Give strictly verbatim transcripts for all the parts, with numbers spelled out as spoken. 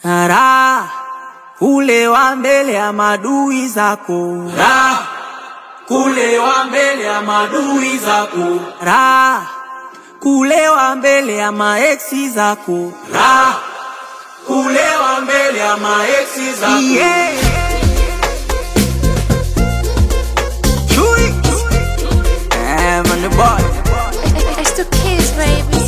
Raha kulewa mbele ya madui zako, Raha kulewa mbele ya madui zako, Raha kulewa mbele ya maeksi zako, Raha kulewa mbele ya maeksi zako. yeah. Chui eh, man the boy. It's the kids, baby.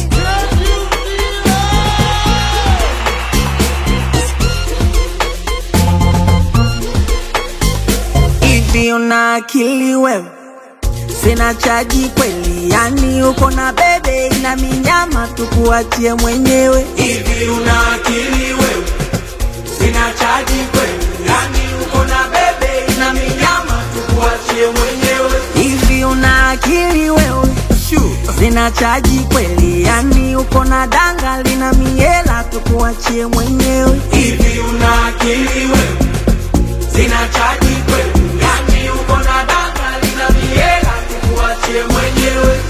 Hivi una akili wewe? Sina chaji kweli, yani uko na bebe ina minyama tukuachie mwenyewe. Hivi una akili wewe? Sina chaji kweli, yani uko na bebe ina minyama tukuachie mwenyewe. Hivi una akili wewe? Sina chaji kweli, yani uko na danga lina miela tukuachie mwenyewe. Hivi una akili wewe? Sina chaji kweli, yani uko na danga lina miela tukuachie mwenyewe.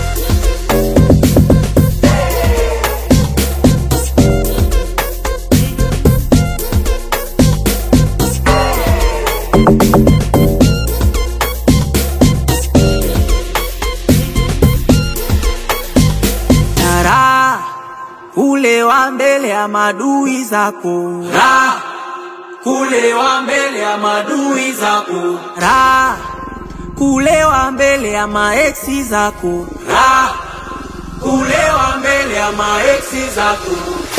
Raha kulewa mbele ya madui zako, Raha kulewa mbele ya madui zako, Raha kulewa mbele ya maeksi zako, Raha kulewa mbele ya maeksi zako.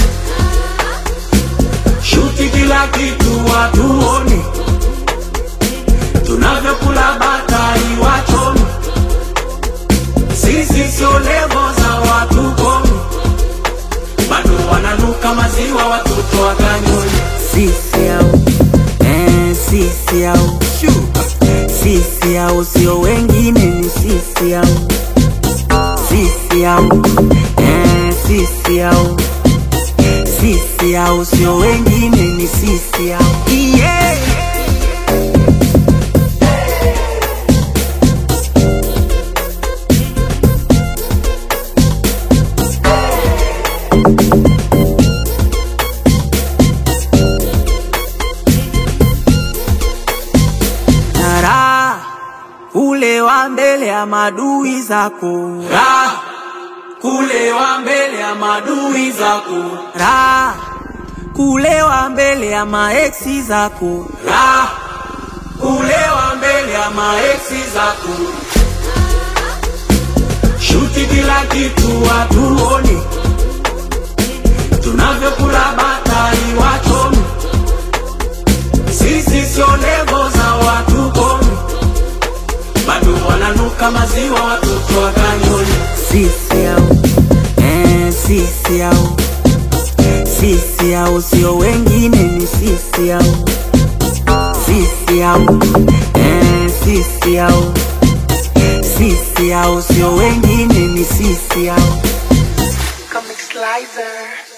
Shuti kila kitu watuone, tunavyokula batai wachoni. Sisi sio levo za watu komi, bado wananuka maziwa watoto wa kanyoni. sisi au eh, sisi au sisi au sio wengine, ni sisi au sisi au eh, sisi au sisi au sio wengine, ni sisi au yeah. Raha kulewa mbele ya madui zako, Raha kulewa mbele ya madui zako, Raha kulewa mbele ya maeksi zako, Raha kulewa mbele ya maeksi zako. Shuti kila kitu watuone, tunavyokula batai wachoni. Sisi sio levo za watu komi, bado wananuka maziwa watoto wa kanyoni. sisi au eh, sisi au sisi au sio wengine, ni sisi au sisi au eh, sisi au sisi au sio wengine, ni sisi au Comic Slicer.